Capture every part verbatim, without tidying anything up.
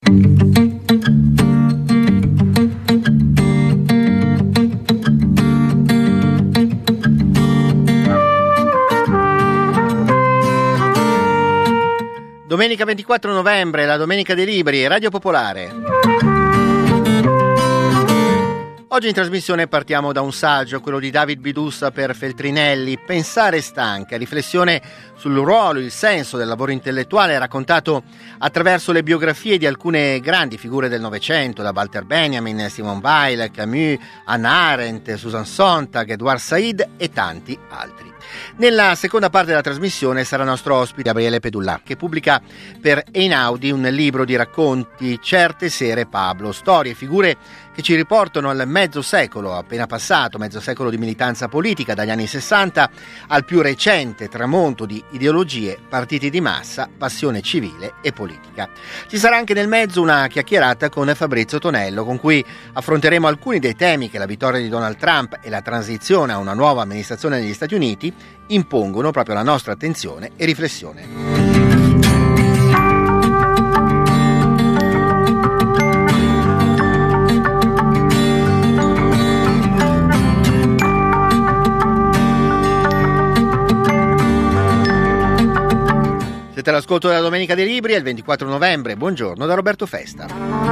Domenica ventiquattro novembre, la Domenica dei Libri, Radio Popolare. Oggi in trasmissione partiamo da un saggio, quello di David Bidussa per Feltrinelli, Pensare stanca, riflessione sul ruolo, il senso del lavoro intellettuale raccontato attraverso le biografie di alcune grandi figure del Novecento, da Walter Benjamin, Simone Weil, Camus, Hannah Arendt, Susan Sontag, Edward Said e tanti altri. Nella seconda parte della trasmissione sarà nostro ospite Gabriele Pedullà, che pubblica per Einaudi un libro di racconti, Certe sere Pablo, storie e figure che ci riportano al mezzo secolo appena passato, mezzo secolo di militanza politica dagli anni sessanta al più recente tramonto di ideologie, partiti di massa, passione civile e politica. Ci sarà anche nel mezzo una chiacchierata con Fabrizio Tonello, con cui affronteremo alcuni dei temi che la vittoria di Donald Trump e la transizione a una nuova amministrazione negli Stati Uniti impongono proprio la nostra attenzione e riflessione. Siete all'ascolto della Domenica dei Libri, è il ventiquattro novembre. Buongiorno da Roberto Festa.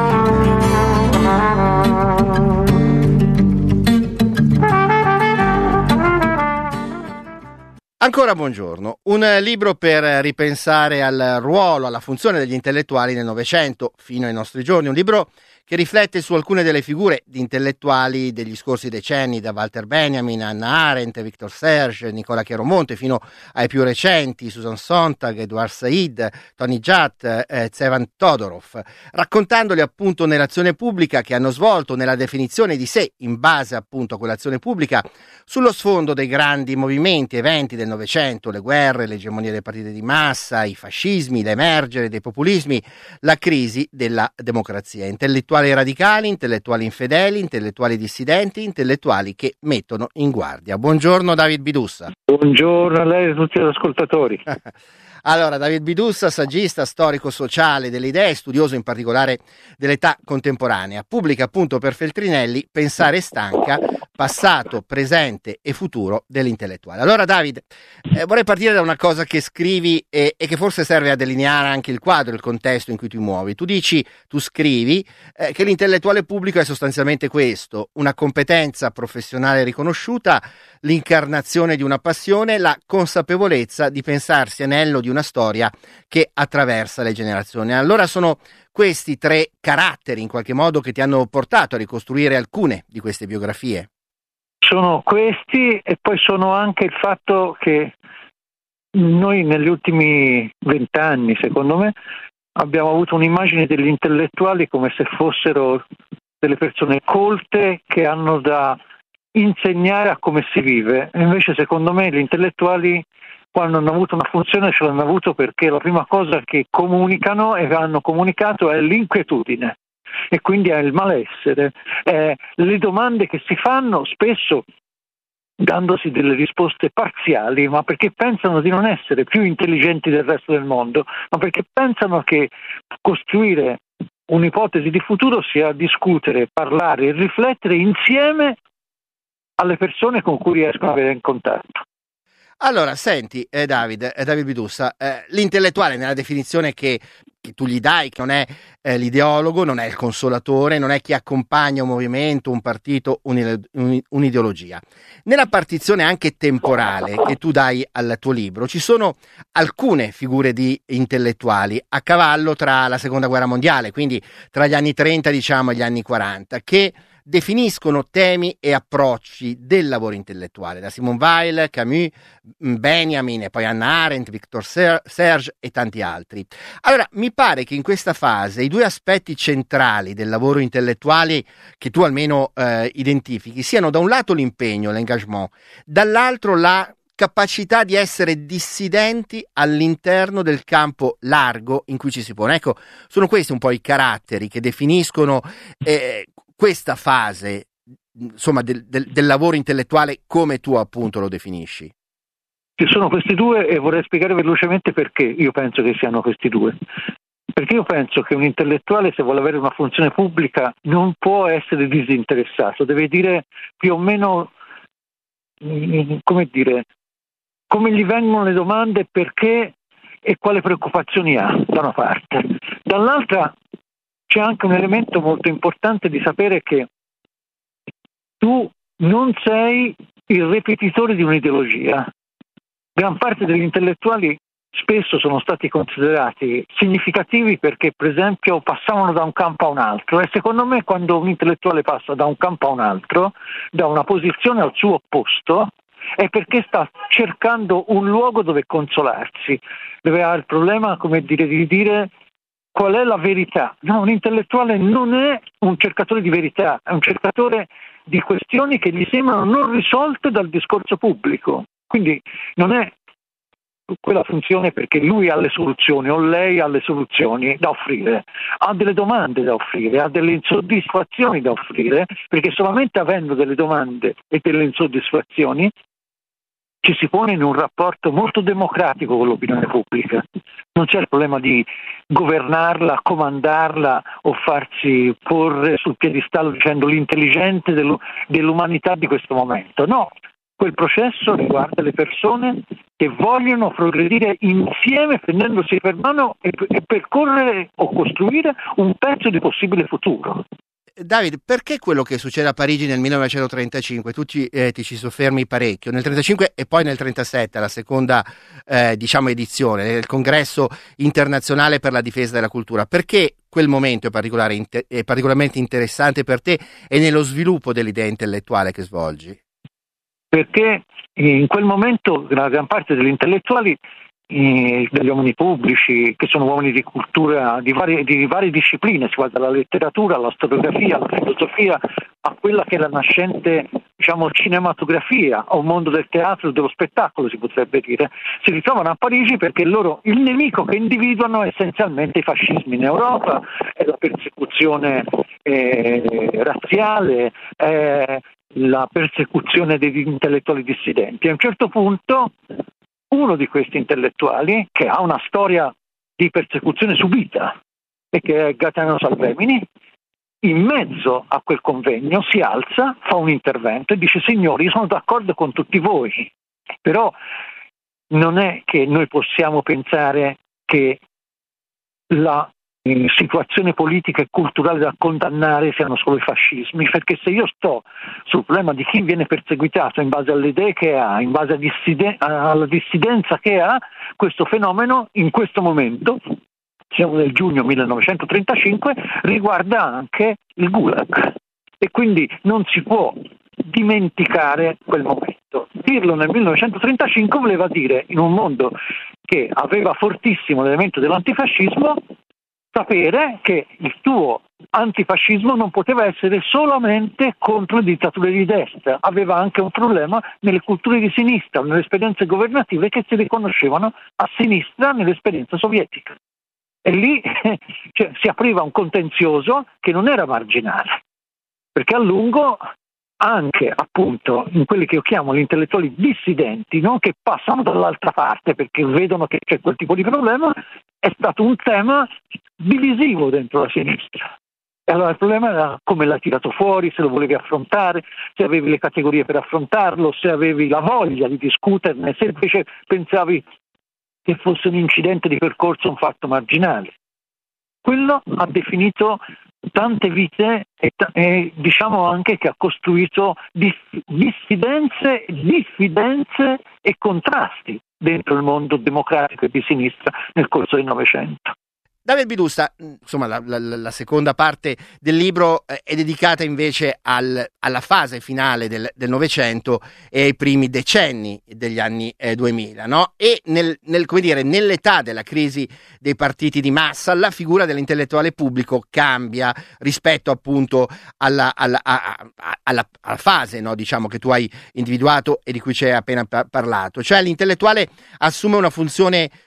Ancora buongiorno. Un libro per ripensare al ruolo, alla funzione degli intellettuali nel Novecento fino ai nostri giorni. Un libro che riflette su alcune delle figure di intellettuali degli scorsi decenni, da Walter Benjamin, Hannah Arendt, Victor Serge, Nicola Chiaromonte, fino ai più recenti, Susan Sontag, Edward Said, Tony Judt, eh, Tsevan Todorov, raccontandoli appunto nell'azione pubblica che hanno svolto, nella definizione di sé in base appunto a quell'azione pubblica, sullo sfondo dei grandi movimenti, eventi del Novecento, le guerre, l'egemonia dei partiti di massa, i fascismi, l'emergere dei populismi, la crisi della democrazia. Intellettuali radicali, intellettuali infedeli, intellettuali dissidenti, intellettuali che mettono in guardia. Buongiorno David Bidussa. Buongiorno a lei e a tutti gli ascoltatori. Allora, David Bidussa, saggista, storico sociale delle idee, studioso in particolare dell'età contemporanea, pubblica appunto per Feltrinelli Pensare stanca, passato, presente e futuro dell'intellettuale. Allora David, eh, vorrei partire da una cosa che scrivi e, e che forse serve a delineare anche il quadro, il contesto in cui ti muovi. Tu dici, tu scrivi eh, che l'intellettuale pubblico è sostanzialmente questo: una competenza professionale riconosciuta, l'incarnazione di una passione, la consapevolezza di pensarsi anello di una storia che attraversa le generazioni. Allora sono questi tre caratteri in qualche modo che ti hanno portato a ricostruire alcune di queste biografie? Sono questi, e poi sono anche il fatto che noi negli ultimi vent'anni, secondo me, abbiamo avuto un'immagine degli intellettuali come se fossero delle persone colte che hanno da insegnare a come si vive, e invece secondo me gli intellettuali, quando hanno avuto una funzione, ce l'hanno avuto perché la prima cosa che comunicano e hanno comunicato è l'inquietudine, e quindi è il malessere, è le domande che si fanno spesso dandosi delle risposte parziali, ma perché pensano di non essere più intelligenti del resto del mondo, ma perché pensano che costruire un'ipotesi di futuro sia discutere, parlare e riflettere insieme alle persone con cui riescono ad avere in contatto. Allora, senti, eh, David, eh, David Bidussa, eh, l'intellettuale nella definizione che, che tu gli dai, che non è eh, l'ideologo, non è il consolatore, non è chi accompagna un movimento, un partito, un, un, un'ideologia. Nella partizione anche temporale che tu dai al tuo libro ci sono alcune figure di intellettuali a cavallo tra la seconda guerra mondiale, quindi tra gli anni trenta diciamo e gli anni quaranta, che definiscono temi e approcci del lavoro intellettuale, da Simone Weil, Camus, Benjamin e poi Hannah Arendt, Victor Serge e tanti altri. Allora, mi pare che in questa fase i due aspetti centrali del lavoro intellettuale che tu almeno eh, identifichi siano da un lato l'impegno, l'engagement, dall'altro la capacità di essere dissidenti all'interno del campo largo in cui ci si pone. Ecco, sono questi un po' i caratteri che definiscono eh, questa fase, insomma, del, del, del lavoro intellettuale come tu appunto lo definisci. Ci sono questi due e vorrei spiegare velocemente perché io penso che siano questi due. Perché io penso che un intellettuale, se vuole avere una funzione pubblica, non può essere disinteressato, deve dire più o meno, come dire, come gli vengono le domande, perché e quali preoccupazioni ha, da una parte. Dall'altra c'è anche un elemento molto importante di sapere che tu non sei il ripetitore di un'ideologia. Gran parte degli intellettuali spesso sono stati considerati significativi perché, per esempio, passavano da un campo a un altro, e secondo me quando un intellettuale passa da un campo a un altro, da una posizione al suo opposto, è perché sta cercando un luogo dove consolarsi, dove ha il problema, come dire, di dire qual è la verità. No, un intellettuale non è un cercatore di verità, è un cercatore di questioni che gli sembrano non risolte dal discorso pubblico. Quindi non è quella funzione perché lui ha le soluzioni o lei ha le soluzioni da offrire, ha delle domande da offrire, ha delle insoddisfazioni da offrire, perché solamente avendo delle domande e delle insoddisfazioni ci si pone in un rapporto molto democratico con l'opinione pubblica. Non c'è il problema di governarla, comandarla o farsi porre sul piedistallo dicendo l'intelligente dell'umanità di questo momento. No, quel processo riguarda le persone che vogliono progredire insieme, prendendosi per mano e, e percorrere o costruire un pezzo di possibile futuro. David, perché quello che succede a Parigi nel millenovecentotrentacinque, tu ci, eh, ti ci soffermi parecchio, nel trentacinque e poi nel trentasette, la seconda eh, diciamo edizione del Congresso internazionale per la difesa della cultura, perché quel momento è, particolare, è particolarmente interessante per te e nello sviluppo dell'idea intellettuale che svolgi? Perché in quel momento la gran parte degli intellettuali, eh, degli uomini pubblici, che sono uomini di cultura di varie, di varie discipline, si va dalla letteratura alla storiografia, alla filosofia, a quella che è la nascente, diciamo, cinematografia, o mondo del teatro e dello spettacolo, si potrebbe dire, si ritrovano a Parigi perché loro il nemico che individuano è essenzialmente i fascismi in Europa, è la persecuzione eh, razziale, è la persecuzione degli intellettuali dissidenti. A un certo punto uno di questi intellettuali, che ha una storia di persecuzione subita e che è Gaetano Salvemini, in mezzo a quel convegno si alza, fa un intervento e dice: signori, io sono d'accordo con tutti voi, però non è che noi possiamo pensare che la situazione politica e culturale da condannare siano solo i fascismi, perché se io sto sul problema di chi viene perseguitato in base alle idee che ha, in base a dissiden- alla dissidenza che ha, questo fenomeno in questo momento, siamo nel giugno millenovecentotrentacinque, riguarda anche il Gulag, e quindi non si può dimenticare quel momento. Dirlo nel millenovecentotrentacinque voleva dire, in un mondo che aveva fortissimo l'elemento dell'antifascismo, sapere che il tuo antifascismo non poteva essere solamente contro le dittature di destra, aveva anche un problema nelle culture di sinistra, nelle esperienze governative che si riconoscevano a sinistra nell'esperienza sovietica. E lì cioè, si apriva un contenzioso che non era marginale, perché a lungo anche appunto in quelli che io chiamo gli intellettuali dissidenti, non che passano dall'altra parte perché vedono che c'è quel tipo di problema, è stato un tema divisivo dentro la sinistra. E allora il problema era come l'ha tirato fuori, se lo volevi affrontare, se avevi le categorie per affrontarlo, se avevi la voglia di discuterne, se invece pensavi che fosse un incidente di percorso, un fatto marginale. Quello ha definito tante vite e, e diciamo anche che ha costruito diss- dissidenze, diffidenze e contrasti dentro il mondo democratico e di sinistra nel corso del Novecento. David Bidusta, insomma, la, la, la seconda parte del libro è dedicata invece al, alla fase finale del, del Novecento e ai primi decenni degli anni eh, duemila, no? E nel, nel, come dire, nell'età della crisi dei partiti di massa, la figura dell'intellettuale pubblico cambia rispetto appunto alla, alla, a, a, alla, alla fase, no, diciamo, che tu hai individuato e di cui ci hai appena pa- parlato. Cioè l'intellettuale assume una funzione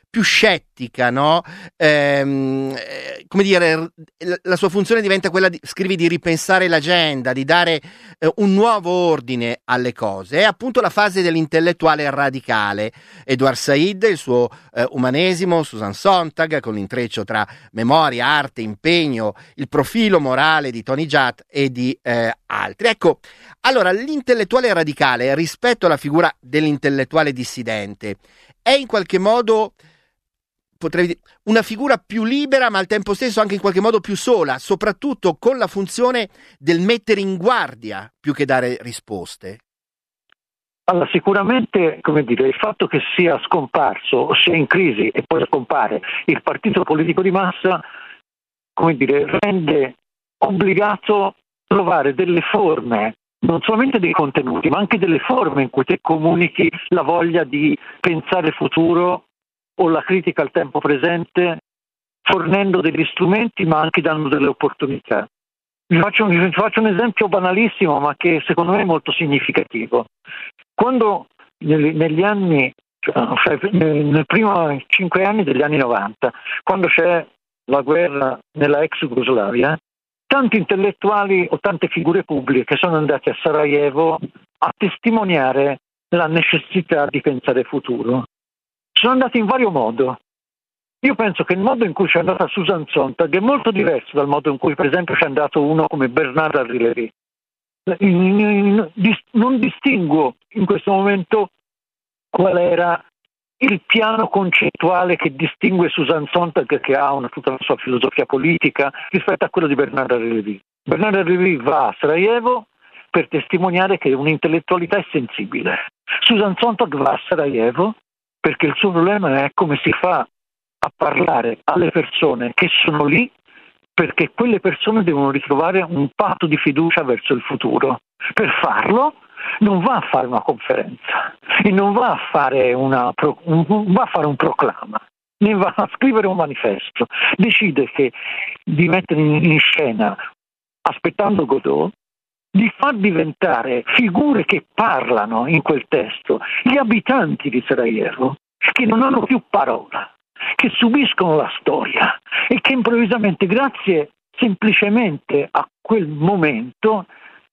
più scettica, no? Ehm, eh, come dire, la sua funzione diventa quella di, scrivi, di ripensare l'agenda, di dare eh, un nuovo ordine alle cose. È appunto la fase dell'intellettuale radicale. Edward Said, il suo eh, umanesimo, Susan Sontag, con l'intreccio tra memoria, arte, impegno, il profilo morale di Tony Judt e di eh, altri. Ecco, allora, l'intellettuale radicale rispetto alla figura dell'intellettuale dissidente è in qualche modo, potrei dire, una figura più libera, ma al tempo stesso anche in qualche modo più sola, soprattutto con la funzione del mettere in guardia più che dare risposte. Allora, sicuramente, come dire, il fatto che sia scomparso o sia in crisi e poi scompare il partito politico di massa, come dire, rende obbligato a trovare delle forme, non solamente dei contenuti, ma anche delle forme in cui te comunichi la voglia di pensare futuro o la critica al tempo presente, fornendo degli strumenti ma anche dando delle opportunità. Vi faccio, vi faccio un esempio banalissimo, ma che secondo me è molto significativo. Quando negli, negli anni, cioè nel primo cinque anni degli anni novanta, quando c'è la guerra nella ex Jugoslavia, tanti intellettuali o tante figure pubbliche sono andati a Sarajevo a testimoniare la necessità di pensare futuro. Sono andati in vario modo. Io penso che il modo in cui c'è andata Susan Sontag è molto diverso dal modo in cui, per esempio, c'è andato uno come Bernard Henri Lévy. Non distinguo in questo momento qual era il piano concettuale che distingue Susan Sontag, che ha una, tutta la sua filosofia politica, rispetto a quello di Bernard Henri Lévy. Bernard Henri Lévy va a Sarajevo per testimoniare che un'intellettualità è sensibile. Susan Sontag va a Sarajevo perché il suo problema è come si fa a parlare alle persone che sono lì, perché quelle persone devono ritrovare un patto di fiducia verso il futuro. Per farlo non va a fare una conferenza e non va a fare, una, un, va a fare un proclama, ne va a scrivere un manifesto. Decide che di mettere in scena, aspettando Godot, di far diventare figure che parlano in quel testo gli abitanti di Sarajevo, che non hanno più parola, che subiscono la storia e che improvvisamente, grazie semplicemente a quel momento,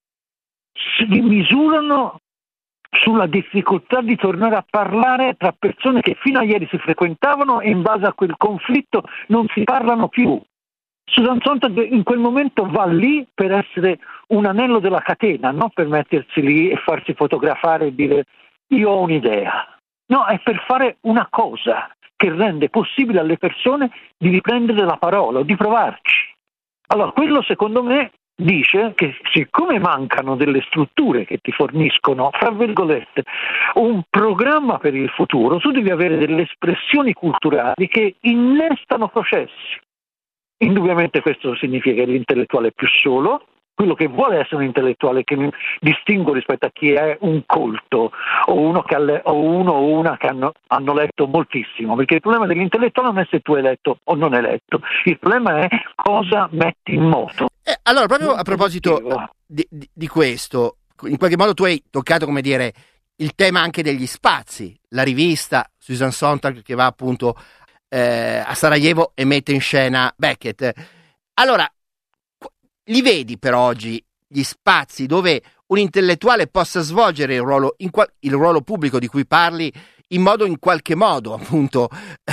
si misurano sulla difficoltà di tornare a parlare tra persone che fino a ieri si frequentavano e in base a quel conflitto non si parlano più. Susan Sontag in quel momento va lì per essere un anello della catena, non per mettersi lì e farsi fotografare e dire io ho un'idea. No, è per fare una cosa che rende possibile alle persone di riprendere la parola, di provarci. Allora, quello secondo me dice che siccome mancano delle strutture che ti forniscono, fra virgolette, un programma per il futuro, tu devi avere delle espressioni culturali che innestano processi. Indubbiamente questo significa che l'intellettuale è più solo, quello che vuole essere un intellettuale, che mi distingo rispetto a chi è un colto o uno, che ha le, o uno o una che hanno, hanno letto moltissimo, perché il problema dell'intellettuale non è se tu hai letto o non hai letto, il problema è cosa metti in moto. Eh, allora, proprio a proposito di, di, di questo, in qualche modo tu hai toccato, come dire, il tema anche degli spazi, la rivista Susan Sontag che va appunto eh, a Sarajevo e mette in scena Beckett. Allora, li vedi per oggi gli spazi dove un intellettuale possa svolgere il ruolo, in qual- il ruolo pubblico di cui parli in modo in qualche modo appunto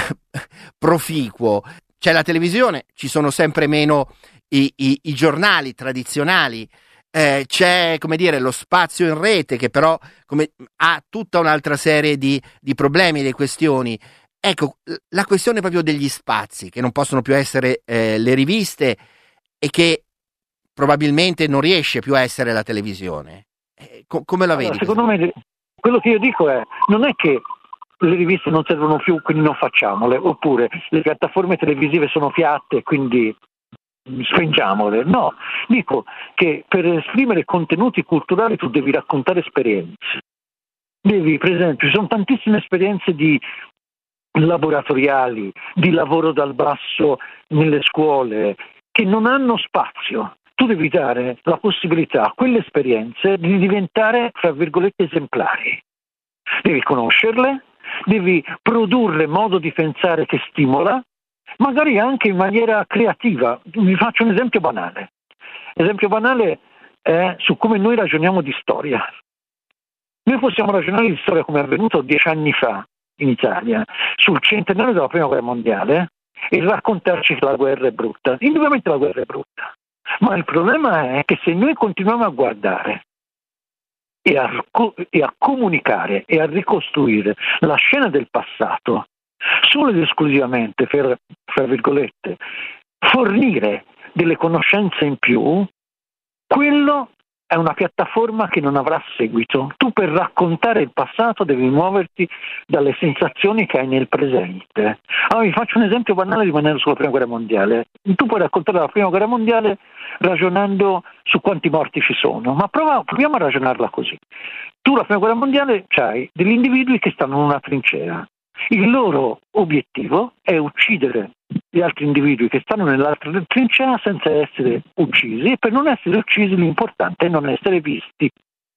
proficuo? C'è la televisione, ci sono sempre meno i, i, i giornali tradizionali, eh, c'è, come dire, lo spazio in rete che però come, ha tutta un'altra serie di, di problemi, di questioni. Ecco, la questione proprio degli spazi che non possono più essere eh, le riviste e che probabilmente non riesce più a essere la televisione. Eh, co- come la vedi? Allora, secondo me quello che io dico è non è che le riviste non servono più, quindi non facciamole, oppure le piattaforme televisive sono piatte, quindi spingiamole. No, dico che per esprimere contenuti culturali tu devi raccontare esperienze. Devi, per esempio, ci sono tantissime esperienze di laboratoriali, di lavoro dal basso nelle scuole, che non hanno spazio. Tu devi dare la possibilità a quelle esperienze di diventare, fra virgolette, esemplari. Devi conoscerle, devi produrre modo di pensare che stimola, magari anche in maniera creativa. Vi faccio un esempio banale. L'esempio banale è su come noi ragioniamo di storia. Noi possiamo ragionare di storia come è avvenuto dieci anni fa in Italia, sul centenario della Prima Guerra Mondiale, e raccontarci che la guerra è brutta. Indubbiamente la guerra è brutta, ma il problema è che se noi continuiamo a guardare e a, e a comunicare e a ricostruire la scena del passato solo ed esclusivamente per, fra virgolette, fornire delle conoscenze in più, quello è una piattaforma che non avrà seguito. Tu per raccontare il passato devi muoverti dalle sensazioni che hai nel presente. Allora vi faccio un esempio banale rimanendo sulla Prima Guerra Mondiale. Tu puoi raccontare la Prima Guerra Mondiale ragionando su quanti morti ci sono, ma prova, proviamo a ragionarla così. Tu la Prima Guerra Mondiale c'hai degli individui che stanno in una trincea. Il loro obiettivo è uccidere gli altri individui che stanno nell'altra trincea senza essere uccisi, e per non essere uccisi l'importante è non essere visti.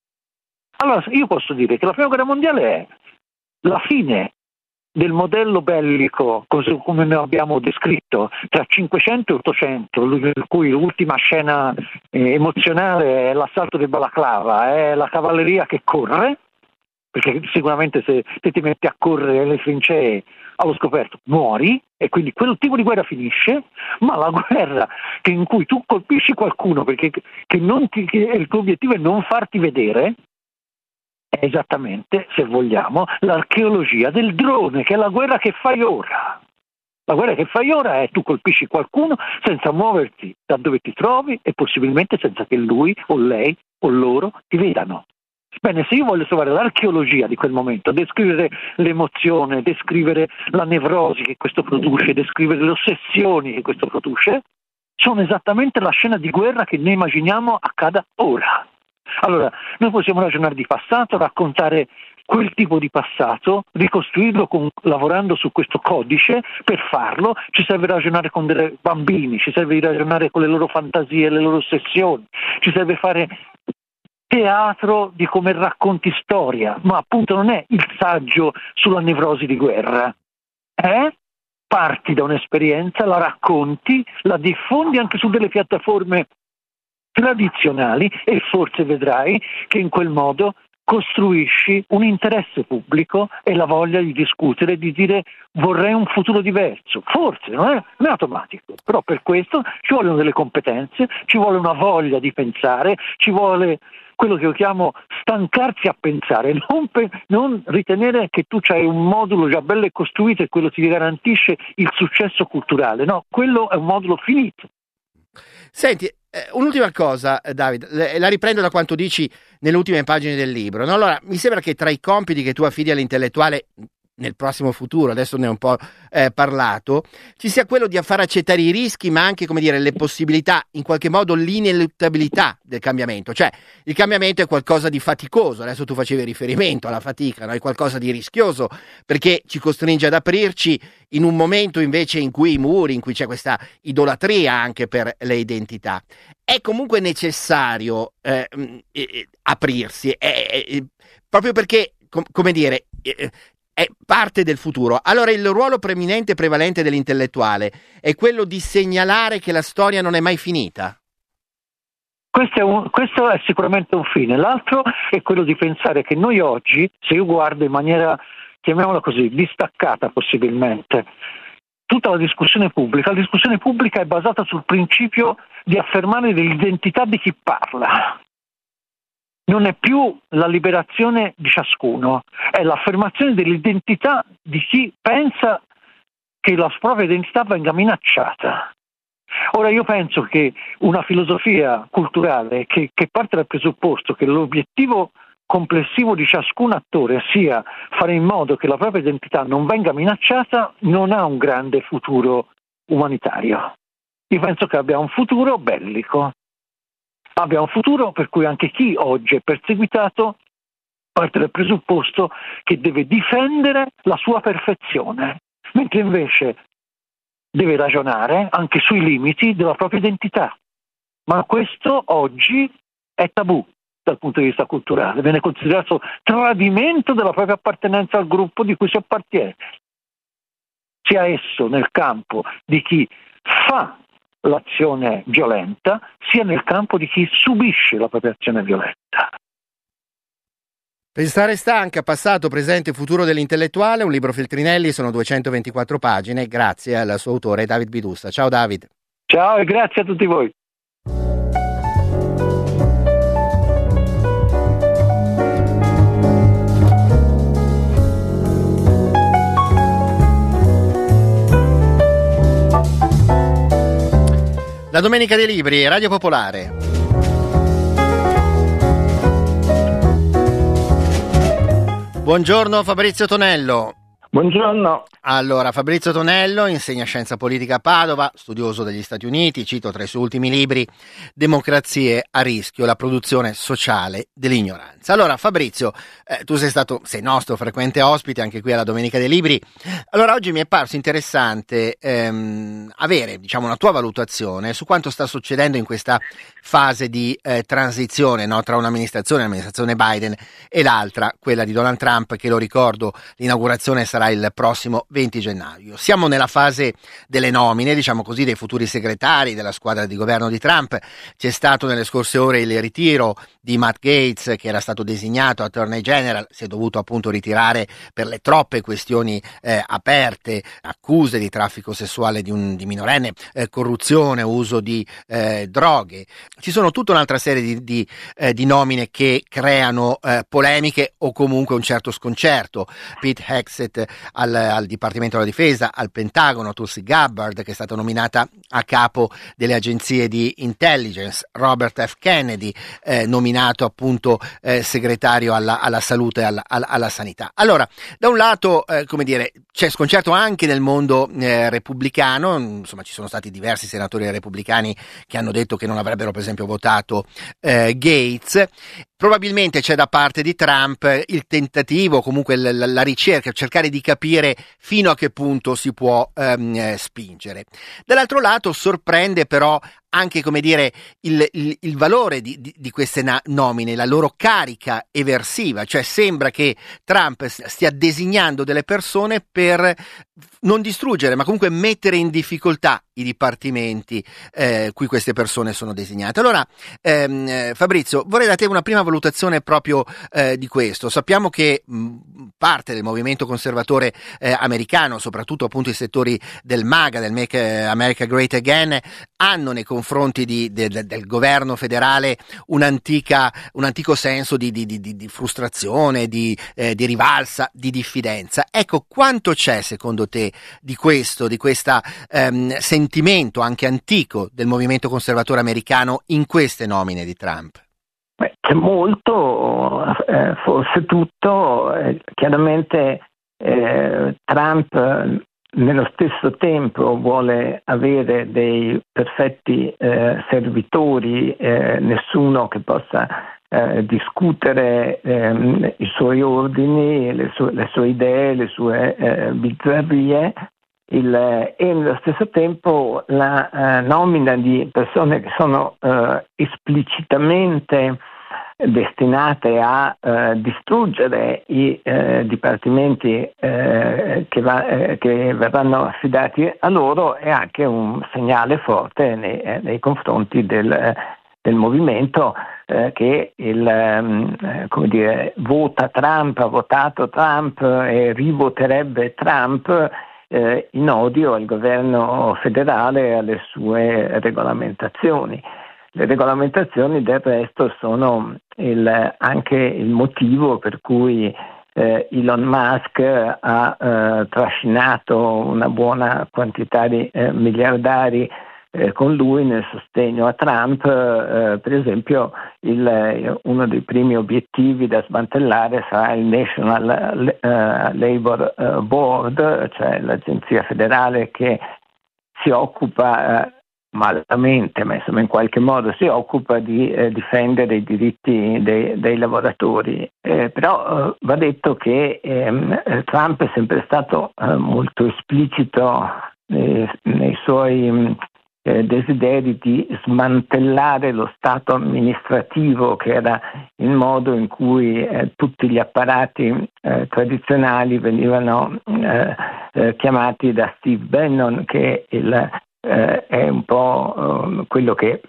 Allora io posso dire che la Prima Guerra Mondiale è la fine del modello bellico così come noi abbiamo descritto tra cinquecento e ottocento, per cui l'ultima scena eh, emozionale è l'assalto di Balaclava, è la cavalleria che corre, perché sicuramente se te ti metti a correre nelle trincee allo scoperto muori, e quindi quel tipo di guerra finisce. Ma la guerra che in cui tu colpisci qualcuno perché che non ti, che il tuo obiettivo è non farti vedere, è esattamente, se vogliamo, l'archeologia del drone, che è la guerra che fai ora. La guerra che fai ora è tu colpisci qualcuno senza muoverti da dove ti trovi e possibilmente senza che lui o lei o loro ti vedano. Bene, se io voglio trovare l'archeologia di quel momento, descrivere l'emozione, descrivere la nevrosi che questo produce, descrivere le ossessioni che questo produce, sono esattamente la scena di guerra che noi immaginiamo accada ora. Allora, noi possiamo ragionare di passato, raccontare quel tipo di passato, ricostruirlo con, lavorando su questo codice. Per farlo ci serve ragionare con dei bambini, ci serve ragionare con le loro fantasie, le loro ossessioni, ci serve fare teatro di come racconti storia, ma appunto non è il saggio sulla nevrosi di guerra. Eh? Parti da un'esperienza, la racconti, la diffondi anche su delle piattaforme tradizionali e forse vedrai che in quel modo costruisci un interesse pubblico e la voglia di discutere, di dire vorrei un futuro diverso. Forse non è, non è automatico, però per questo ci vogliono delle competenze, ci vuole una voglia di pensare, ci vuole quello che io chiamo stancarsi a pensare, non, per, non ritenere che tu hai un modulo già bello e costruito e quello ti garantisce il successo culturale. No, quello è un modulo finito. Senti, eh, un'ultima cosa, David, la riprendo da quanto dici nelle ultime pagine del libro. No? Allora, mi sembra che tra i compiti che tu affidi all'intellettuale nel prossimo futuro, adesso ne ho un po' eh, parlato, ci sia quello di far accettare i rischi, ma anche, come dire, le possibilità, in qualche modo l'ineluttabilità del cambiamento. Cioè, il cambiamento è qualcosa di faticoso, adesso tu facevi riferimento alla fatica, no? È qualcosa di rischioso, perché ci costringe ad aprirci in un momento invece in cui i muri, in cui c'è questa idolatria anche per le identità. È comunque necessario eh, eh, aprirsi, eh, eh, proprio perché, com- come dire... Eh, è parte del futuro. Allora il ruolo preminente e prevalente dell'intellettuale è quello di segnalare che la storia non è mai finita? Questo è, un, questo è sicuramente un fine. L'altro è quello di pensare che noi oggi, se io guardo in maniera, chiamiamola così, distaccata possibilmente, tutta la discussione pubblica, la discussione pubblica è basata sul principio di affermare l'identità di chi parla. Non è più la liberazione di ciascuno, è l'affermazione dell'identità di chi pensa che la propria identità venga minacciata. Ora io penso che una filosofia culturale che, che parte dal presupposto che l'obiettivo complessivo di ciascun attore sia fare in modo che la propria identità non venga minacciata non ha un grande futuro umanitario. Io penso che abbia un futuro bellico. Abbia un futuro per cui anche chi oggi è perseguitato parte dal presupposto che deve difendere la sua perfezione, mentre invece deve ragionare anche sui limiti della propria identità. Ma questo oggi è tabù. dal punto di vista culturale, viene considerato tradimento della propria appartenenza al gruppo di cui si appartiene, sia esso nel campo di chi fa l'azione violenta, sia nel campo di chi subisce la propria azione violenta. Pensare stanca, passato, presente e futuro dell'intellettuale, un libro Feltrinelli, sono duecentoventiquattro pagine, grazie al suo autore David Bidussa. Ciao David. Ciao e grazie a tutti voi. La Domenica dei Libri, Radio Popolare. Buongiorno Fabrizio Tonello. Buongiorno. Allora, Fabrizio Tonello insegna scienza politica a Padova, studioso degli Stati Uniti, cito tra i suoi ultimi libri Democrazie a rischio, la produzione sociale dell'ignoranza. Allora, Fabrizio, eh, tu sei stato, sei nostro frequente ospite anche qui alla Domenica dei Libri. Allora, oggi mi è parso interessante ehm, avere, diciamo, una tua valutazione su quanto sta succedendo in questa fase di eh, transizione, no, tra un'amministrazione, l'amministrazione Biden, e l'altra, quella di Donald Trump, che lo ricordo, l'inaugurazione sarà il prossimo venti gennaio. Siamo nella fase delle nomine, diciamo così, dei futuri segretari della squadra di governo di Trump. C'è stato nelle scorse ore il ritiro di Matt Gaetz, che era stato designato Attorney General, si è dovuto appunto ritirare per le troppe questioni eh, aperte, accuse di traffico sessuale di un di minorenne, eh, corruzione, uso di eh, droghe. Ci sono tutta un'altra serie di, di, eh, di nomine che creano eh, polemiche o comunque un certo sconcerto. Pete Hegseth al, al Dipartimento della Difesa, al Pentagono, Tulsi Gabbard, che è stata nominata a capo delle agenzie di intelligence, Robert F. Kennedy, eh, nominato appunto eh, segretario alla, alla salute e alla, alla, alla sanità. Allora, da un lato, eh, come dire, c'è sconcerto anche nel mondo eh, repubblicano, insomma ci sono stati diversi senatori repubblicani che hanno detto che non avrebbero per esempio votato eh, Gaetz. Probabilmente c'è da parte di Trump il tentativo, comunque la, la ricerca, cercare di capire fino a che punto si può ehm, spingere. Dall'altro lato sorprende però anche, come dire, il, il, il valore di, di, di queste na- nomine, la loro carica eversiva, cioè sembra che Trump stia designando delle persone per non distruggere, ma comunque mettere in difficoltà i dipartimenti eh, cui queste persone sono designate. Allora, ehm, Fabrizio, vorrei da te una prima valutazione proprio eh, di questo. Sappiamo che mh, parte del movimento conservatore eh, americano, soprattutto appunto i settori del MAGA, del Make America Great Again, hanno nei confronti di, de, de, del governo federale un'antica, un antico senso di, di, di, di frustrazione, di, eh, di rivalsa, di diffidenza. Ecco, quanto c'è secondo te di questo, di questo ehm, sentimento anche antico del movimento conservatore americano in queste nomine di Trump? Beh, c'è molto, eh, forse tutto. Eh, chiaramente eh, Trump eh, nello stesso tempo vuole avere dei perfetti eh, servitori, eh, nessuno che possa eh, discutere eh, i suoi ordini, le sue, le sue idee, le sue eh, bizzarrie. Il, e nello stesso tempo la eh, nomina di persone che sono eh, esplicitamente destinate a eh, distruggere i eh, dipartimenti eh, che, va, eh, che verranno affidati a loro è anche un segnale forte nei, eh, nei confronti del, del movimento eh, che il, eh, come dire, vota Trump, ha votato Trump e rivoterebbe Trump eh, in odio al governo federale e alle sue regolamentazioni. Le regolamentazioni del resto sono il, anche il motivo per cui eh, Elon Musk ha eh, trascinato una buona quantità di eh, miliardari eh, con lui nel sostegno a Trump. Eh, per esempio il, uno dei primi obiettivi da smantellare sarà il National uh, Labor uh, Board, cioè l'agenzia federale che si occupa uh, malamente, ma insomma in qualche modo si occupa di eh, difendere i diritti dei, dei lavoratori. Eh, però eh, va detto che ehm, Trump è sempre stato eh, molto esplicito eh, nei suoi mh, eh, desideri di smantellare lo Stato amministrativo, che era il modo in cui eh, tutti gli apparati eh, tradizionali venivano eh, eh, chiamati da Steve Bannon, che il, eh, è un po' eh, quello che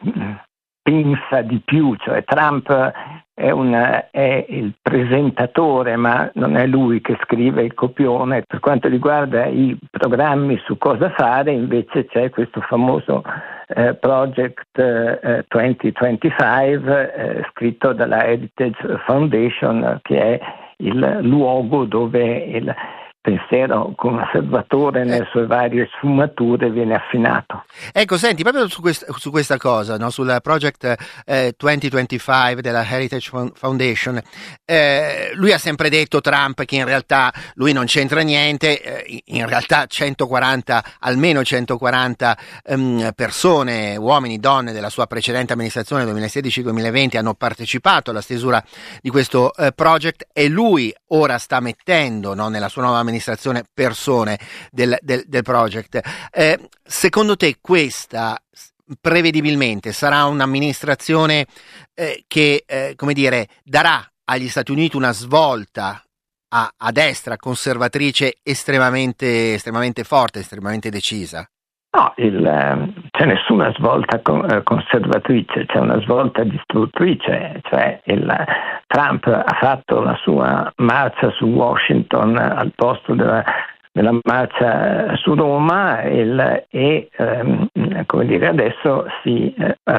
pensa di più, cioè Trump è, un, è il presentatore, ma non è lui che scrive il copione. Per quanto riguarda i programmi su cosa fare, invece c'è questo famoso eh, Project eh, duemilaventincinque eh, scritto dalla Heritage Foundation, che è il luogo dove il pensiero conservatore nelle sue varie sfumature viene affinato. Ecco, senti, proprio su, quest- su questa cosa, no? Sul Project eh, duemilaventicinque della Heritage Foundation, eh, lui ha sempre detto, Trump, che in realtà lui non c'entra niente, eh, in realtà centoquaranta, almeno centoquaranta um, persone, uomini, donne della sua precedente amministrazione duemilasedici duemilaventi hanno partecipato alla stesura di questo eh, project, e lui ora sta mettendo, no, nella sua nuova amministrazione persone del, del, del project. Eh, secondo te questa prevedibilmente sarà un'amministrazione eh, che, eh, come dire, darà agli Stati Uniti una svolta a, a destra, conservatrice, estremamente, estremamente forte, estremamente decisa? No, il, c'è nessuna svolta conservatrice, c'è una svolta distruttrice, cioè il, Trump ha fatto la sua marcia su Washington al posto della, della marcia su Roma il, e ehm, come dire, adesso si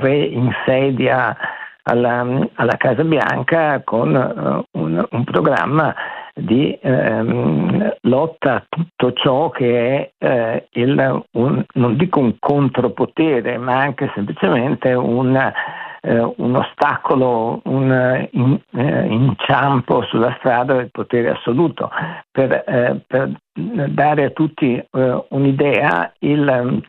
reinsedia alla, alla Casa Bianca con uh, un, un programma di ehm, lotta a tutto ciò che è eh, il, un, non dico un contropotere, ma anche semplicemente un, eh, un ostacolo, un in, eh, inciampo sulla strada del potere assoluto. Per, eh, per dare a tutti eh, un'idea, il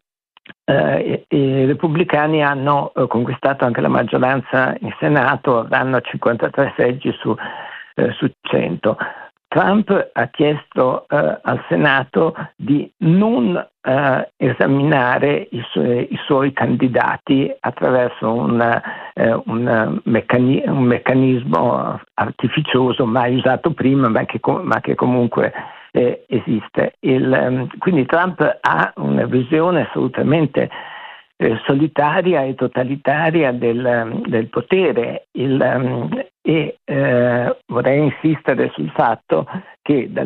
Uh, i repubblicani hanno uh, conquistato anche la maggioranza in Senato, avranno cinquantatré seggi su, uh, su cento. Trump ha chiesto uh, al Senato di non uh, esaminare i, su- i suoi candidati attraverso un, uh, un, meccani- un meccanismo artificioso mai usato prima, ma che, com- ma che comunque Eh, esiste. Il, um, quindi Trump ha una visione assolutamente eh, solitaria e totalitaria del, um, del potere il, um, e eh, vorrei insistere sul fatto che dal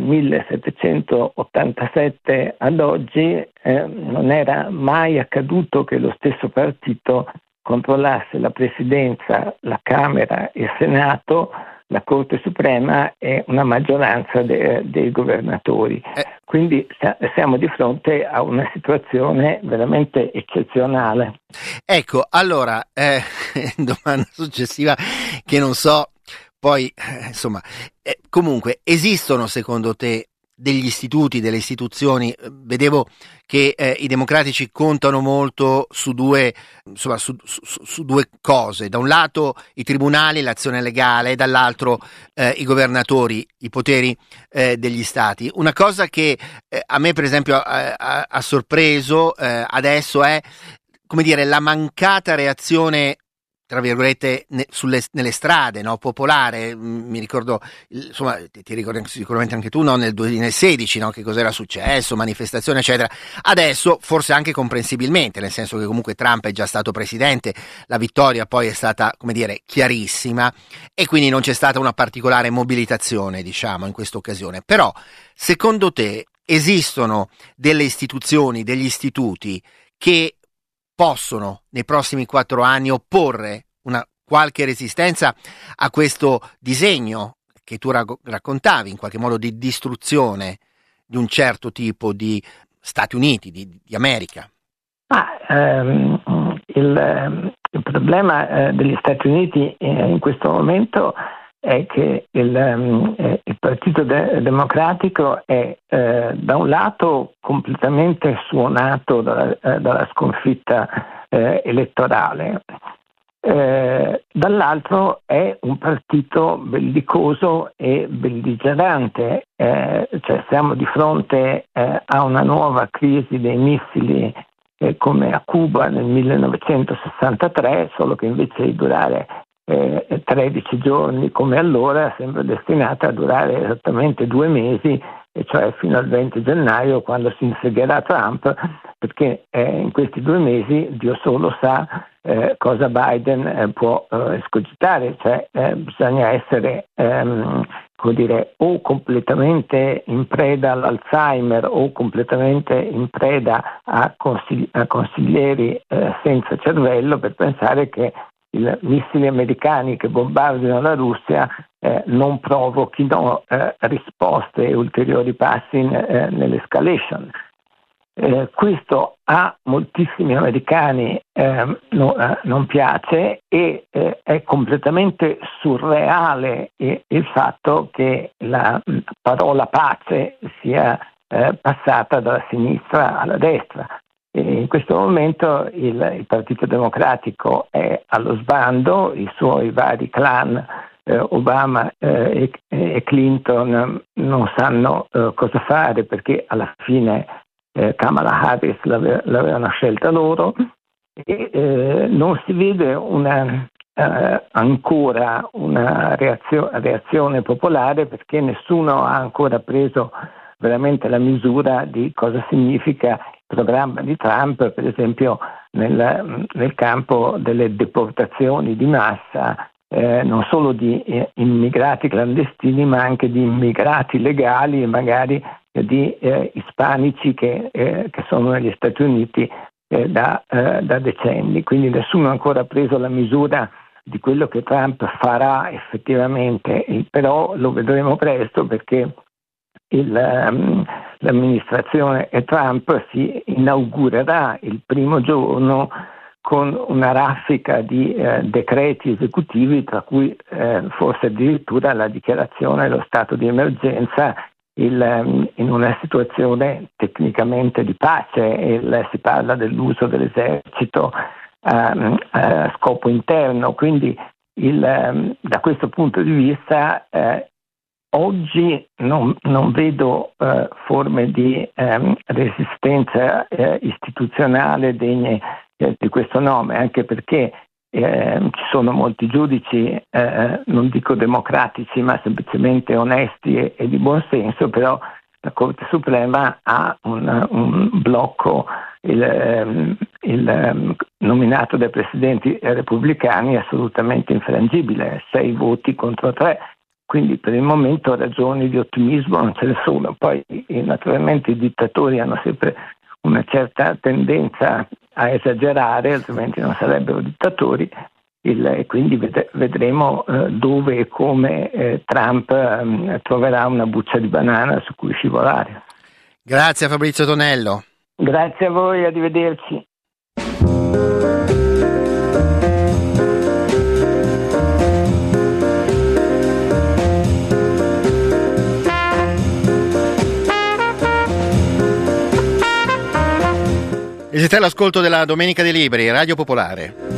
millesettecentottantasette ad oggi eh, non era mai accaduto che lo stesso partito controllasse la presidenza, la Camera e il Senato, la Corte Suprema e una maggioranza de- dei governatori. Eh. Quindi siamo di fronte a una situazione veramente eccezionale. Ecco, allora, eh, domanda successiva che non so, poi, eh, insomma, eh, comunque, esistono secondo te degli istituti, delle istituzioni? Vedevo che eh, i democratici contano molto su due, insomma, su, su, su due cose: da un lato i tribunali, l'azione legale, dall'altro eh, i governatori, i poteri eh, degli stati. Una cosa che eh, a me per esempio ha, ha, ha sorpreso eh, adesso è, come dire, la mancata reazione, tra virgolette, ne, sulle, nelle strade, no, popolare. Mi ricordo, insomma, ti, ti ricordi sicuramente anche tu, no, nel duemilasedici, no, che cos'era successo, manifestazioni, eccetera. Adesso, forse anche comprensibilmente, nel senso che comunque Trump è già stato presidente, la vittoria poi è stata, come dire, chiarissima, e quindi non c'è stata una particolare mobilitazione, diciamo, in questa occasione. Però, secondo te, esistono delle istituzioni, degli istituti che possono nei prossimi quattro anni opporre una qualche resistenza a questo disegno che tu ra- raccontavi, in qualche modo di distruzione di un certo tipo di Stati Uniti, di, di America? Ah, ehm, il, il problema eh, degli Stati Uniti eh, in questo momento è che il, um, il Partito de- Democratico è eh, da un lato completamente suonato da, eh, dalla sconfitta eh, elettorale, eh, dall'altro è un partito bellicoso e belligerante, eh, cioè siamo di fronte eh, a una nuova crisi dei missili eh, come a Cuba nel millenovecentosessantatré, solo che invece di durare eh, tredici giorni come allora sembra destinata a durare esattamente due mesi, e cioè fino al venti gennaio, quando si insegherà Trump, perché eh, in questi due mesi Dio solo sa eh, cosa Biden eh, può eh, escogitare, cioè eh, bisogna essere ehm, come dire, o completamente in preda all'Alzheimer o completamente in preda a, consigli- a consiglieri eh, senza cervello per pensare che i missili americani che bombardino la Russia eh, non provochino eh, risposte e ulteriori passi in, eh, nell'escalation. Eh, questo a moltissimi americani eh, no, eh, non piace e eh, è completamente surreale eh, il fatto che la mh, parola pace sia eh, passata dalla sinistra alla destra. E in questo momento il, il Partito Democratico è allo sbando, i suoi vari clan eh, Obama eh, e, e Clinton non sanno eh, cosa fare, perché alla fine eh, Kamala Harris l'ave, l'avevano scelta loro, e eh, non si vede una, eh, ancora una reazio, reazione popolare, perché nessuno ha ancora preso veramente la misura di cosa significa il programma di Trump, per esempio nel, nel campo delle deportazioni di massa, eh, non solo di eh, immigrati clandestini, ma anche di immigrati legali e magari eh, di eh, ispanici che, eh, che sono negli Stati Uniti eh, da, eh, da decenni. Quindi nessuno ha ancora preso la misura di quello che Trump farà effettivamente, però lo vedremo presto, perché Il, um, l'amministrazione Trump si inaugurerà il primo giorno con una raffica di eh, decreti esecutivi, tra cui eh, forse addirittura la dichiarazione dello stato di emergenza il, um, in una situazione tecnicamente di pace. Il, si parla dell'uso dell'esercito um, a scopo interno, quindi il, um, da questo punto di vista eh, oggi non, non vedo eh, forme di ehm, resistenza eh, istituzionale degne eh, di questo nome, anche perché eh, ci sono molti giudici, eh, non dico democratici, ma semplicemente onesti e, e di buon senso, però la Corte Suprema ha un, un blocco, il, ehm, il ehm, nominato dai presidenti repubblicani assolutamente infrangibile, sei voti contro tre. Quindi per il momento ragioni di ottimismo non ce ne sono. Poi naturalmente i dittatori hanno sempre una certa tendenza a esagerare, altrimenti non sarebbero dittatori, il, e quindi ved- vedremo eh, dove e come eh, Trump eh, troverà una buccia di banana su cui scivolare. Grazie a Fabrizio Tonello. Grazie a voi, arrivederci. E siete all'ascolto della Domenica dei Libri, Radio Popolare.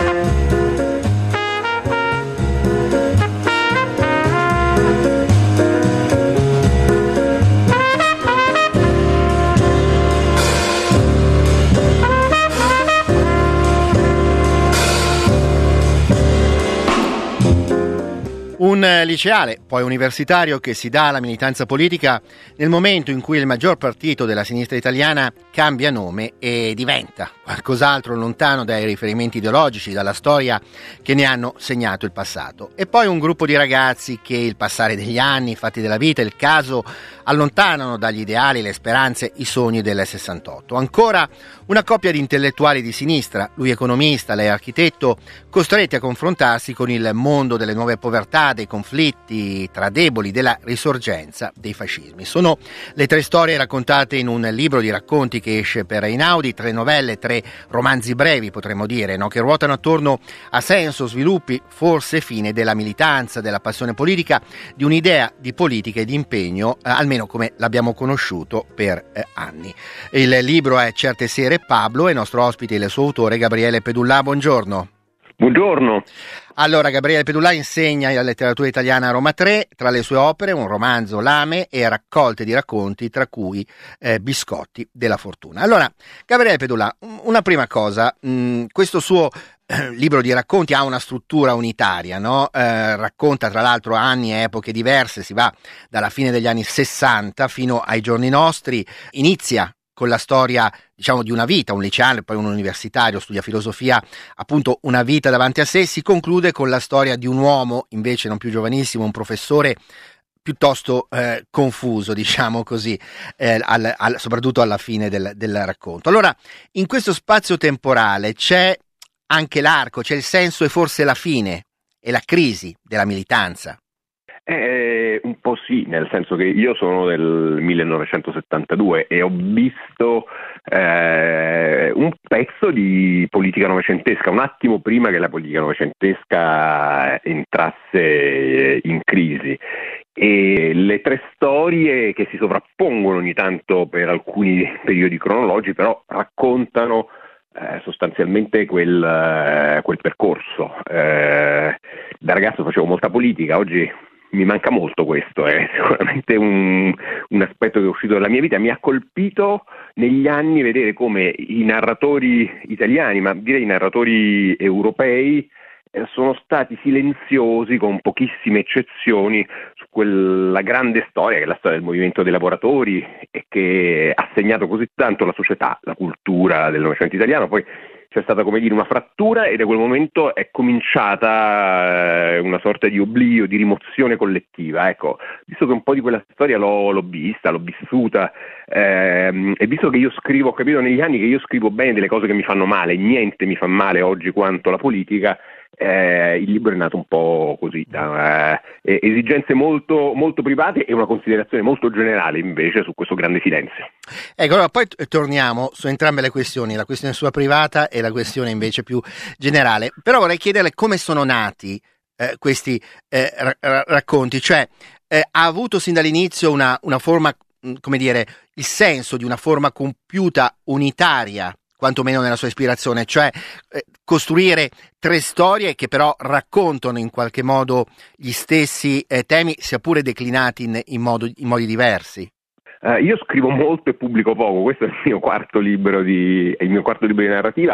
Un liceale, poi universitario, che si dà alla militanza politica nel momento in cui il maggior partito della sinistra italiana cambia nome e diventa qualcos'altro lontano dai riferimenti ideologici, dalla storia che ne hanno segnato il passato. E poi un gruppo di ragazzi che il passare degli anni, i fatti della vita, il caso allontanano dagli ideali, le speranze, i sogni del sessantotto. Ancora una coppia di intellettuali di sinistra, lui economista, lei architetto, costretti a confrontarsi con il mondo delle nuove povertà, dei conflitti tra deboli, della risorgenza dei fascismi. Sono le tre storie raccontate in un libro di racconti che esce per Einaudi, tre novelle, tre romanzi brevi, potremmo dire, no? Che ruotano attorno a senso, sviluppi, forse fine della militanza, della passione politica, di un'idea di politica e di impegno, eh, almeno come l'abbiamo conosciuto per eh, anni. Il libro è Certe sere Pablo e il nostro ospite, il suo autore, Gabriele Pedullà. Buongiorno. Buongiorno. Allora, Gabriele Pedulà insegna la letteratura italiana a Roma tre, tra le sue opere un romanzo Lame e raccolte di racconti, tra cui eh, Biscotti della fortuna. Allora, Gabriele Pedulà, una prima cosa, mh, questo suo eh, libro di racconti ha una struttura unitaria, no? Eh, racconta tra l'altro anni e epoche diverse, si va dalla fine degli anni sessanta fino ai giorni nostri, inizia con la storia, diciamo, di una vita, un liceale, poi un universitario, studia filosofia, appunto una vita davanti a sé, si conclude con la storia di un uomo, invece non più giovanissimo, un professore piuttosto eh, confuso, diciamo così, eh, al, al, soprattutto alla fine del, del racconto. Allora, in questo spazio temporale c'è anche l'arco, c'è il senso e forse la fine e la crisi della militanza. Eh, un po' sì, nel senso che io sono del millenovecentosettantadue e ho visto eh, un pezzo di politica novecentesca, un attimo prima che la politica novecentesca entrasse in crisi. E le tre storie che si sovrappongono ogni tanto per alcuni periodi cronologici, però raccontano eh, sostanzialmente quel, eh, quel percorso. Eh, da ragazzo facevo molta politica, oggi mi manca molto questo, è sicuramente un, un aspetto che è uscito dalla mia vita. Mi ha colpito negli anni vedere come i narratori italiani, ma direi i narratori europei, eh, sono stati silenziosi, con pochissime eccezioni, su quella grande storia che è la storia del movimento dei lavoratori e che ha segnato così tanto la società, la cultura del Novecento italiano. Poi c'è stata, come dire, una frattura e da quel momento è cominciata eh, una sorta di oblio, di rimozione collettiva. Ecco, visto che un po' di quella storia l'ho, l'ho vista, l'ho vissuta, ehm, e visto che io scrivo, ho capito negli anni che io scrivo bene delle cose che mi fanno male, niente mi fa male oggi quanto la politica, eh, il libro è nato un po' così, da eh, esigenze molto, molto private e una considerazione molto generale invece su questo grande silenzio. Ecco, allora poi t- torniamo su entrambe le questioni, la questione sua privata e la questione invece più generale, però vorrei chiederle come sono nati eh, questi eh, ra- racconti, cioè eh, ha avuto sin dall'inizio una, una forma, come dire, il senso di una forma compiuta unitaria, quantomeno nella sua ispirazione, cioè eh, costruire tre storie che però raccontano in qualche modo gli stessi eh, temi, sia pure declinati in, in, modo, in modi diversi. Uh, io scrivo molto e pubblico poco, questo è il mio quarto libro di, il mio quarto libro di narrativa.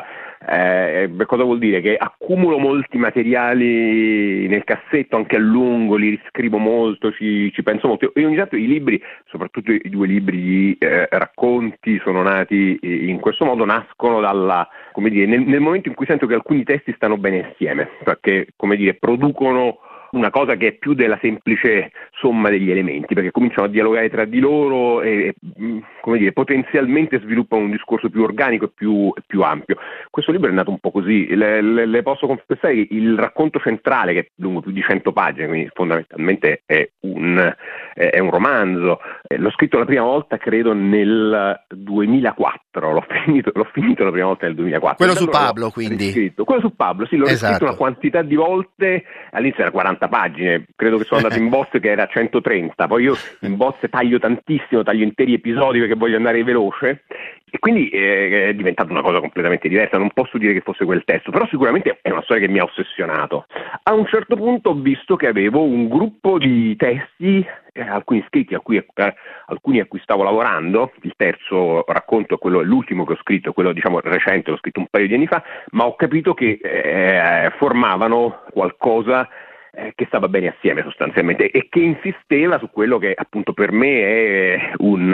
Eh, cosa vuol dire? Che accumulo molti materiali nel cassetto, anche a lungo, li riscrivo molto, ci, ci penso molto. E ogni tanto i libri, soprattutto i due libri di eh, racconti, sono nati in questo modo, nascono dalla, come dire, nel, nel momento in cui sento che alcuni testi stanno bene assieme, perché, come dire, producono una cosa che è più della semplice somma degli elementi, perché cominciano a dialogare tra di loro e, come dire, potenzialmente sviluppano un discorso più organico e più, più ampio. Questo libro è nato un po' così. Le, le, le posso confessare che il racconto centrale, che è lungo più di cento pagine, quindi fondamentalmente è un, è un romanzo, eh, l'ho scritto la prima volta credo nel duemilaquattro, l'ho finito, l'ho finito la prima volta nel duemilaquattro. Quello su Pablo, quindi? Riscritto. Quello su Pablo, sì, l'ho esatto. riscritto una quantità di volte, all'inizio era quaranta pagine, credo che sono andato in bozze che era centotrenta, poi io in bozze taglio tantissimo, taglio interi episodi perché voglio andare veloce e quindi eh, è diventata una cosa completamente diversa. Non posso dire che fosse quel testo, però sicuramente è una storia che mi ha ossessionato. A un certo punto ho visto che avevo un gruppo di testi, eh, alcuni scritti, a cui, eh, alcuni a cui stavo lavorando. Il terzo racconto, quello è l'ultimo che ho scritto, quello diciamo recente, l'ho scritto un paio di anni fa, ma ho capito che eh, formavano qualcosa che stava bene assieme sostanzialmente e che insisteva su quello che appunto per me è un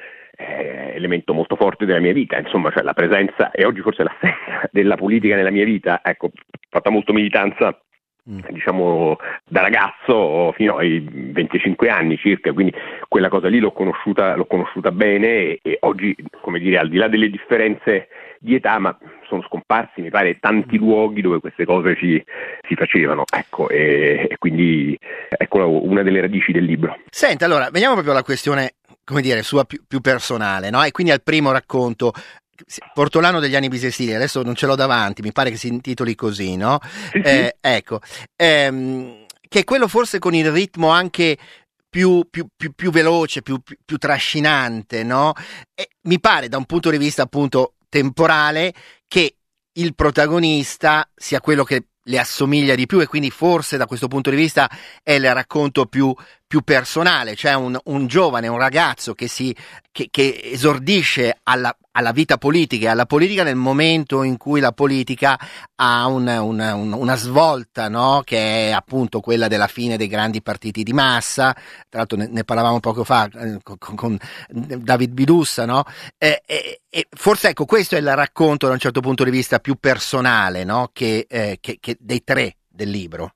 eh, elemento molto forte della mia vita, insomma, cioè la presenza e oggi forse l'assenza della politica nella mia vita. Ecco, ho fatto molto militanza diciamo da ragazzo fino ai venticinque anni circa, quindi quella cosa lì l'ho conosciuta l'ho conosciuta bene e, e oggi, come dire, al di là delle differenze di età, ma sono scomparsi mi pare tanti luoghi dove queste cose si, si facevano, ecco, e, e quindi ecco una delle radici del libro. Senta, allora veniamo proprio alla questione, come dire, sua più, più personale, no? E quindi al primo racconto, Portolano degli anni bisestili, adesso non ce l'ho davanti, mi pare che si intitoli così, no? Sì, eh, sì. Ecco, ehm, che è quello forse con il ritmo anche più, più, più, più veloce, più, più, più trascinante, no? E mi pare da un punto di vista appunto temporale che il protagonista sia quello che le assomiglia di più, e quindi forse da questo punto di vista è il racconto più, più personale, cioè un, un giovane, un ragazzo che si che, che esordisce alla, alla vita politica e alla politica nel momento in cui la politica ha un, una, un, una svolta, no? Che è appunto quella della fine dei grandi partiti di massa. Tra l'altro ne, ne parlavamo poco fa eh, con, con David Bidussa, no? E, e, e forse ecco questo è il racconto da un certo punto di vista più personale, no? Che, eh, che, che dei tre del libro.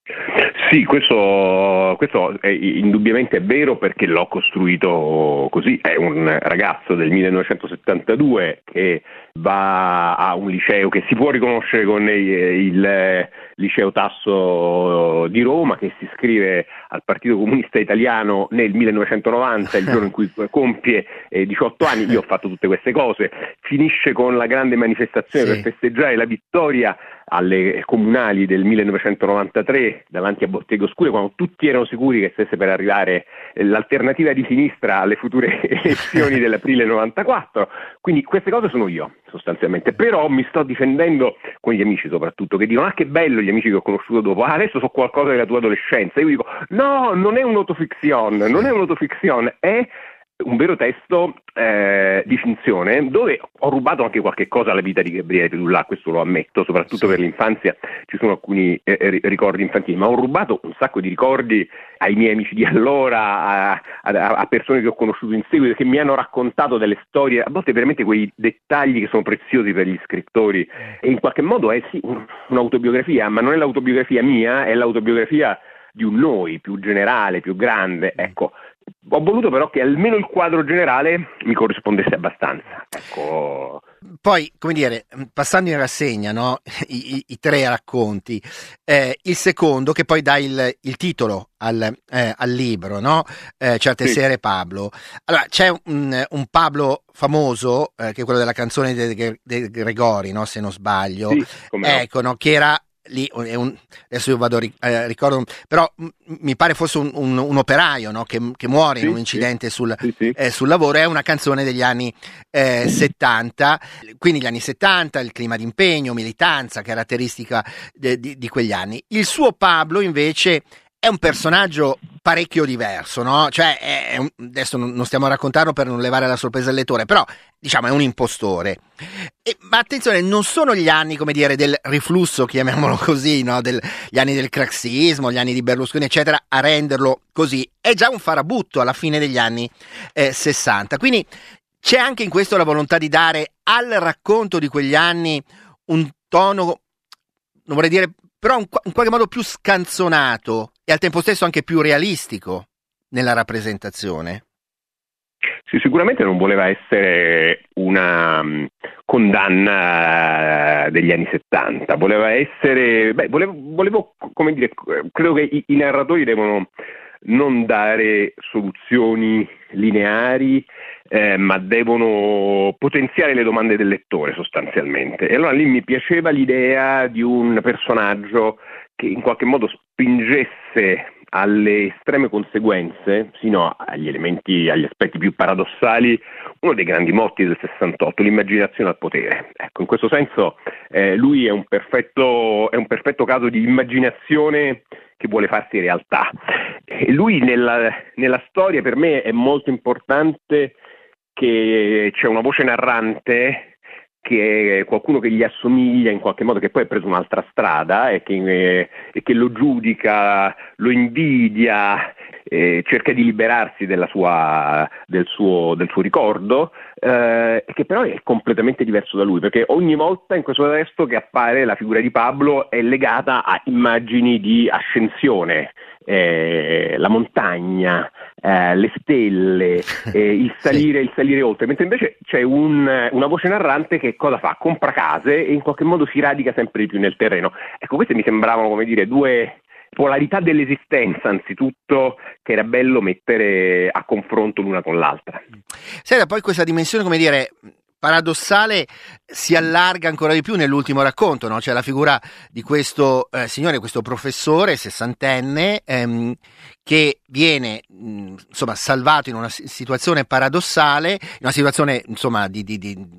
Sì, questo, questo è indubbiamente vero, perché l'ho costruito così. È un ragazzo del millenovecentosettantadue che va a un liceo che si può riconoscere con il liceo Tasso di Roma, che si iscrive al Partito Comunista Italiano nel millenovecentonovanta, il giorno in cui compie diciotto anni. Io ho fatto tutte queste cose. Finisce con la grande manifestazione sì. per festeggiare la vittoria alle comunali del millenovecentonovantatré davanti a Botteghe Oscure, quando tutti erano sicuri che stesse per arrivare l'alternativa di sinistra alle future elezioni dell'aprile novantaquattro. Quindi queste cose sono io sostanzialmente, però mi sto difendendo con gli amici soprattutto, che dicono: ah, che bello, gli amici che ho conosciuto dopo, ah, adesso so qualcosa della tua adolescenza. Io dico: no, non è un'autofiction, non è un'autofiction, è un vero testo eh, di finzione, dove ho rubato anche qualche cosa alla vita di Gabriele Pedullà, questo lo ammetto, soprattutto sì. per l'infanzia ci sono alcuni eh, ricordi infantili, ma ho rubato un sacco di ricordi ai miei amici di allora, a, a, a persone che ho conosciuto in seguito, che mi hanno raccontato delle storie, a volte veramente quei dettagli che sono preziosi per gli scrittori, e in qualche modo è sì un, un'autobiografia, ma non è l'autobiografia mia, è l'autobiografia di un noi più generale, più grande, ecco. Ho voluto però che almeno il quadro generale mi corrispondesse abbastanza. Ecco. Poi, come dire, passando in rassegna, no? I, i, i tre racconti, eh, il secondo che poi dà il, il titolo al, eh, al libro, no? Eh, Certe sì. sere Pablo. Allora, c'è un, un Pablo famoso, eh, che è quello della canzone di De Gregori, no? Se non sbaglio, sì, ecco, no? Che era lì è un, adesso io vado a eh, ricordo, però m- mi pare fosse un, un, un operaio, no? che, che muore sì, in un incidente sì, sul, sì, sì. Eh, sul lavoro. È una canzone degli anni eh, settanta, quindi gli anni settanta, il clima di impegno, militanza, caratteristica de, di, di quegli anni. Il suo Pablo invece è un personaggio parecchio diverso, no? Cioè, è un, adesso non stiamo a raccontarlo per non levare la sorpresa al lettore, però diciamo è un impostore. E, ma attenzione, non sono gli anni, come dire, del riflusso, chiamiamolo così, no? Del, gli anni del craxismo, gli anni di Berlusconi, eccetera, a renderlo così. È già un farabutto alla fine degli anni eh, sessanta. Quindi c'è anche in questo la volontà di dare al racconto di quegli anni un tono, non vorrei dire, però in qualche modo più scanzonato e al tempo stesso anche più realistico nella rappresentazione. Sì, sicuramente non voleva essere una um, condanna degli anni settanta, voleva essere, beh, volevo, volevo come dire, credo che i, i narratori devono non dare soluzioni lineari, eh, ma devono potenziare le domande del lettore sostanzialmente. E allora lì mi piaceva l'idea di un personaggio che in qualche modo spingesse alle estreme conseguenze, sino agli elementi, agli aspetti più paradossali, uno dei grandi motti del sessantotto, l'immaginazione al potere. Ecco, in questo senso eh, lui è un perfetto, è un perfetto caso di immaginazione che vuole farsi realtà. E lui nella, nella storia, per me è molto importante che c'è una voce narrante, che è qualcuno che gli assomiglia in qualche modo, che poi ha preso un'altra strada e che, eh, e che lo giudica, lo invidia, eh, cerca di liberarsi della sua, del, suo, del suo ricordo, eh, che però è completamente diverso da lui, perché ogni volta in questo testo che appare la figura di Pablo è legata a immagini di ascensione. Eh, la montagna, eh, le stelle, eh, il salire, sì. il salire oltre, mentre invece c'è un, una voce narrante che cosa fa? Compra case e in qualche modo si radica sempre di più nel terreno. Ecco, queste mi sembravano, come dire, due polarità dell'esistenza, anzitutto, che era bello mettere a confronto l'una con l'altra. Senta, poi questa dimensione, come dire, paradossale si allarga ancora di più nell'ultimo racconto, no? C'è la figura di questo eh, signore, questo professore sessantenne ehm, che viene mh, insomma salvato in una situazione paradossale, in una situazione insomma di, di, di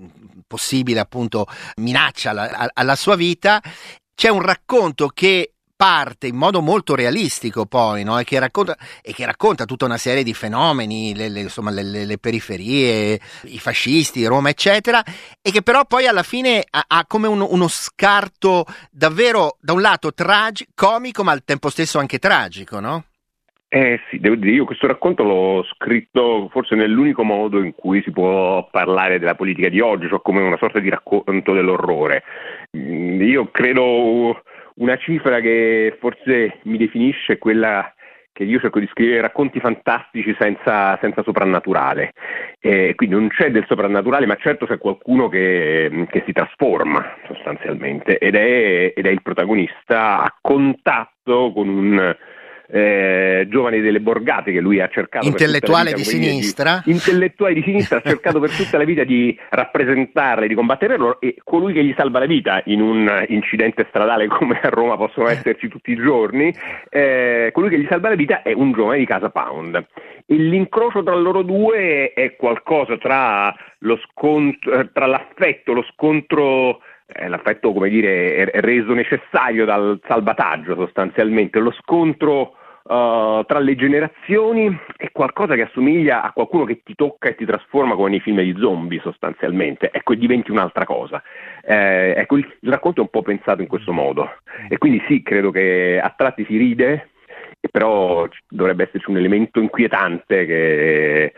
possibile appunto minaccia alla, alla sua vita. C'è un racconto che parte in modo molto realistico poi, no? E che racconta, e che racconta tutta una serie di fenomeni, le, le, insomma le, le, le periferie, i fascisti, Roma eccetera, e che però poi alla fine ha, ha come un, uno scarto davvero da un lato tragi- comico ma al tempo stesso anche tragico, no? Eh sì, devo dire, io questo racconto l'ho scritto forse nell'unico modo in cui si può parlare della politica di oggi, cioè come una sorta di racconto dell'orrore. Io credo una cifra che forse mi definisce è quella che io cerco di scrivere racconti fantastici senza, senza soprannaturale. E quindi non c'è del soprannaturale, ma certo c'è qualcuno che, che si trasforma sostanzialmente ed è, ed è il protagonista a contatto con un Eh, giovane delle borgate che lui ha cercato intellettuale per tutta la vita, di sinistra di, intellettuale di sinistra ha cercato per tutta la vita di rappresentarle, di combattere loro, e colui che gli salva la vita in un incidente stradale come a Roma possono esserci tutti i giorni, eh, colui che gli salva la vita è un giovane di casa Pound, e l'incrocio tra loro due è qualcosa tra lo scontro, tra l'affetto, lo scontro, Eh, l'affetto, come dire, è, è reso necessario dal salvataggio sostanzialmente, lo scontro uh, tra le generazioni è qualcosa che assomiglia a qualcuno che ti tocca e ti trasforma come nei film di zombie sostanzialmente, ecco, e diventi un'altra cosa. Eh, ecco, il, il racconto è un po' pensato in questo modo, e quindi sì, credo che a tratti si ride, però dovrebbe esserci un elemento inquietante che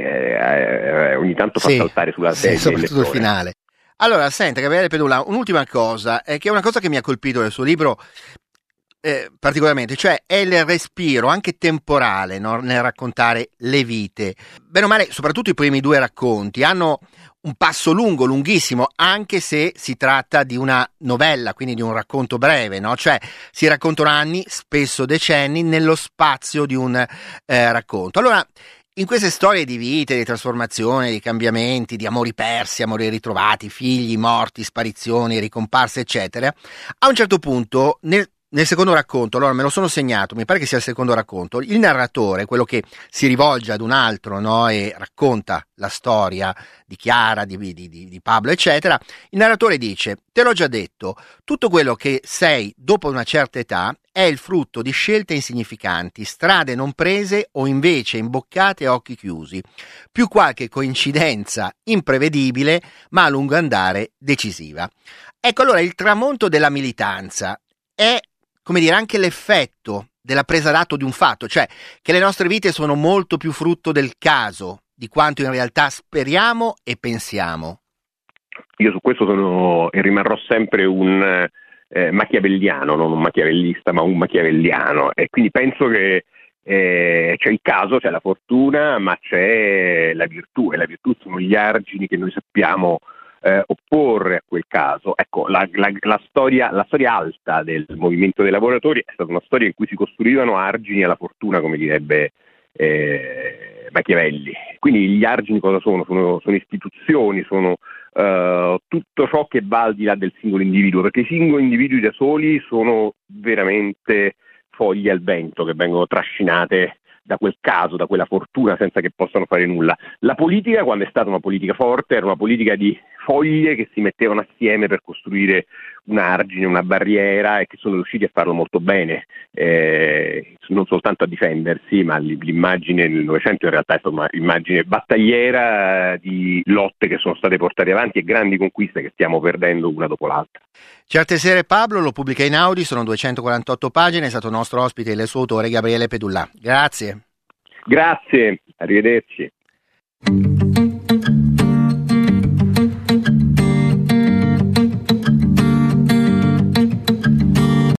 eh, ogni tanto fa sì, saltare sulla sedia, sì, soprattutto il finale. Allora, senta, Gabriele Pedulla, un'ultima cosa, eh, che è una cosa che mi ha colpito nel suo libro eh, particolarmente, cioè è il respiro anche temporale, no, nel raccontare le vite. Bene o male, soprattutto i primi due racconti hanno un passo lungo, lunghissimo, anche se si tratta di una novella, quindi di un racconto breve, no? Cioè si raccontano anni, spesso decenni, nello spazio di un eh, racconto. Allora, in queste storie di vite, di trasformazione, di cambiamenti, di amori persi, amori ritrovati, figli morti, sparizioni, ricomparse, eccetera, a un certo punto, nel, nel secondo racconto, allora me lo sono segnato, mi pare che sia il secondo racconto, il narratore, quello che si rivolge ad un altro, no, e racconta la storia di Chiara, di, di, di, di Pablo, eccetera, il narratore dice: te l'ho già detto, tutto quello che sei dopo una certa età è il frutto di scelte insignificanti, strade non prese o invece imboccate a occhi chiusi, più qualche coincidenza imprevedibile ma a lungo andare decisiva. Ecco, allora il tramonto della militanza è, come dire, anche l'effetto della presa d'atto di un fatto, cioè che le nostre vite sono molto più frutto del caso di quanto in realtà speriamo e pensiamo. Io su questo sono e rimarrò sempre un eh, machiavelliano, non un machiavellista, ma un machiavelliano, e quindi penso che eh, c'è il caso, c'è la fortuna, ma c'è la virtù, e la virtù sono gli argini che noi sappiamo eh, opporre a quel caso. Ecco, la, la, la, storia, la storia alta del movimento dei lavoratori è stata una storia in cui si costruivano argini alla fortuna, come direbbe eh, Machiavelli. Quindi gli argini cosa sono? Sono, sono istituzioni, sono Uh, tutto ciò che va al di là del singolo individuo, perché i singoli individui da soli sono veramente foglie al vento che vengono trascinate da quel caso, da quella fortuna, senza che possano fare nulla. La politica, quando è stata una politica forte, era una politica di foglie che si mettevano assieme per costruire un argine, una barriera, e che sono riusciti a farlo molto bene, eh, non soltanto a difendersi, ma l'immagine nel Novecento in realtà è stata un'immagine battagliera di lotte che sono state portate avanti e grandi conquiste che stiamo perdendo una dopo l'altra. Certe sere Pablo lo pubblica in Audi, sono duecentoquarantotto pagine, è stato nostro ospite il suo autore Gabriele Pedulla. Grazie. Grazie, arrivederci.